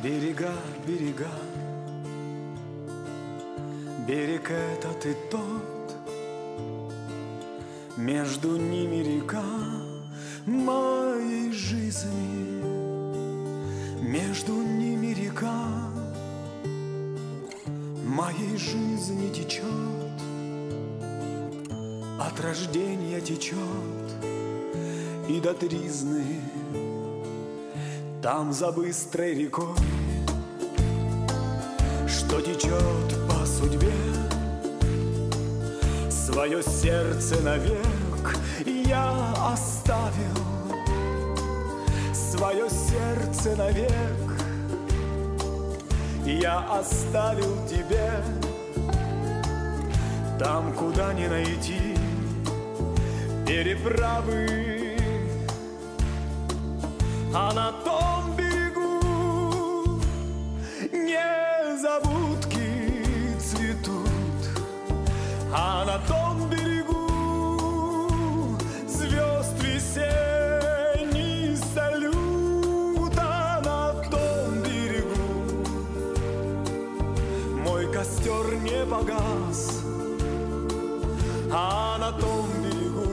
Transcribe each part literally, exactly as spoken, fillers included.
Берега, берега, берег этот и тот, между ними река моей жизни, между ними река моей жизни течет, от рождения течет и до тризны. Там за быстрой рекой, что течет по судьбе, свое сердце навек я оставил, свое сердце навек я оставил тебе. Там, куда не найти переправы, а на том берегу незабудки цветут, а на том берегу звезд весенний салют, а на том берегу мой костер не погас, а на том берегу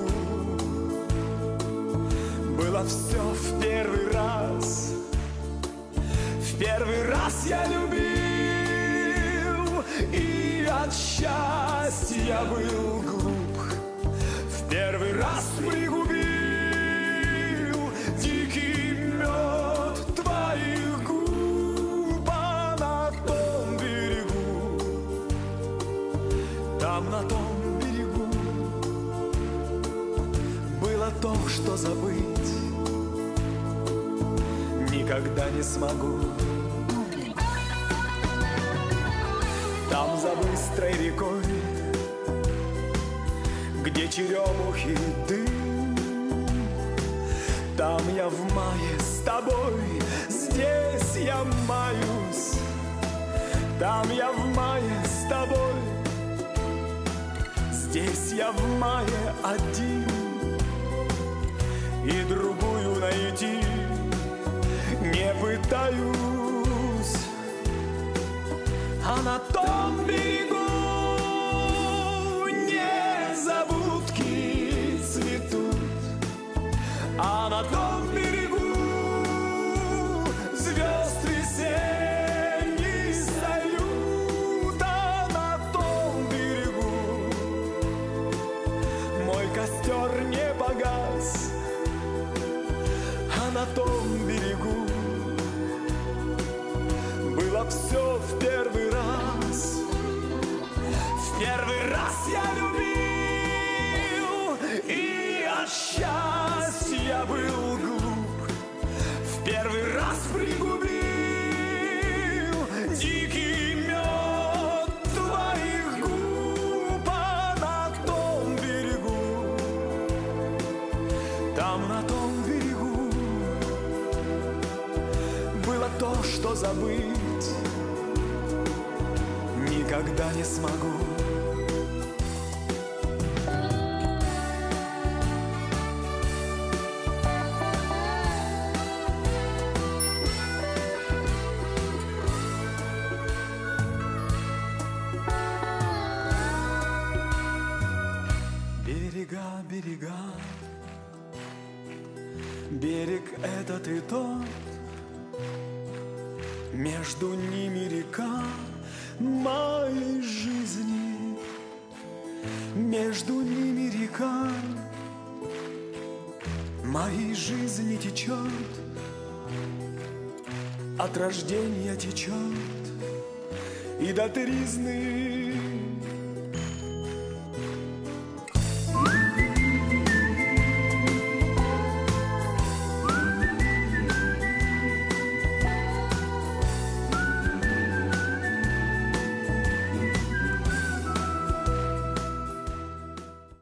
было все в первый раз. В первый раз я любил, и от счастья был глуп. В первый раз пригубил дикий мед твоих губ, а на том берегу, там на том берегу было то, что забыть никогда не смогу. Там за быстрой рекой, где черемухи дым, там я в мае с тобой, здесь я маюсь. Там я в мае с тобой, здесь я в мае один, и другую найти не пытаюсь. А на том берегу незабудки цветут, а на том берегу звезд весенний салют, а на том берегу мой костер не погас, а на том берегу было все в первый раз. В первый раз я любил, и от счастья был глуп. В первый раз пригубил дикий мед твоих губ, а на том берегу, там на том берегу было то, что забыть никогда не смогу. Берега, берега, берег этот и тот, между ними река моей жизни, между ними река моей жизни течет, от рождения течет и до тризны.